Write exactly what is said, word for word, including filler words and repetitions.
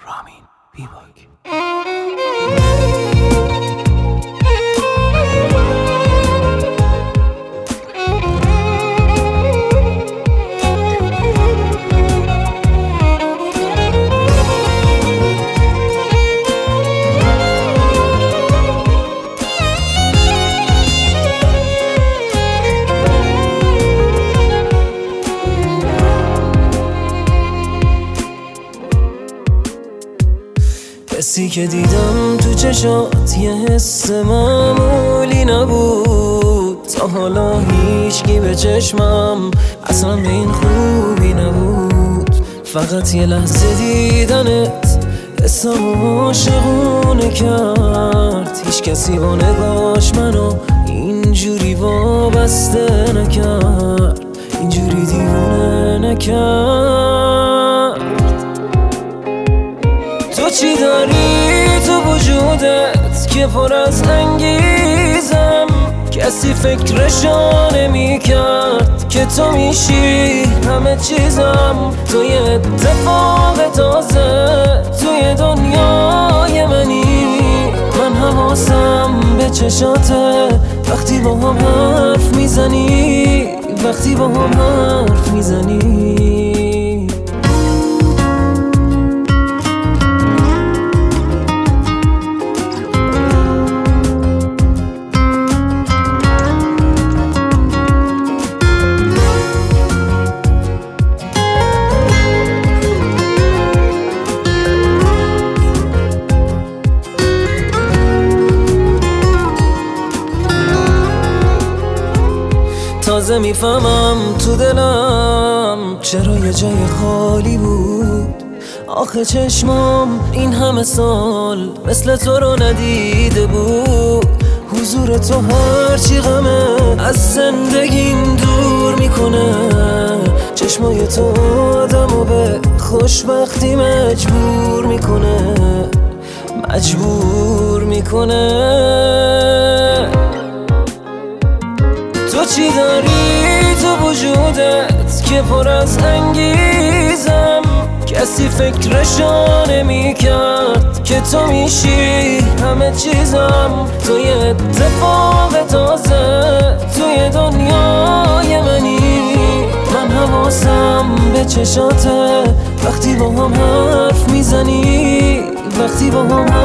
رامین بیباک. حسی که دیدم تو چشات یه حس معمولی نبود، تا حالا هیچکی به چشمم اصلا به این خوبی نبود. فقط یه لحظه دیدنت حسم عاشقونه کرد، هیچ کسی با نگاش منو اینجوری وابسته نکرد، اینجوری دیوونه نکرد. تو چی داری تو وجودت که پر از انگیزم، کسی فکرشو نمی کرد که تو میشی همه چیزم. تو یه اتفاق تازه توی دنیای منی، من حواسم به چشاته وقتی با هم حرف میزنی، وقتی با هم حرف میزنی. تازه میفهمم تو دلم چرا یه جای خالی بود. آخه چشمام این همه سال مثل تو رو ندیده بود. حضور تو هرچی غمه از زندگیم دور میکنه، چشمای تو آدمو به خوشبختی مجبور میکنه، مجبور میکنه. تو چی داری تو وجودت که پر از انگیزم، کسی فکرشو نمی کرد که تو میشی همه چیزم. تو یه اتفاق تازه توی دنیای منی، من حواسم به چشاته وقتی با هم حرف میزنی، وقتی با هم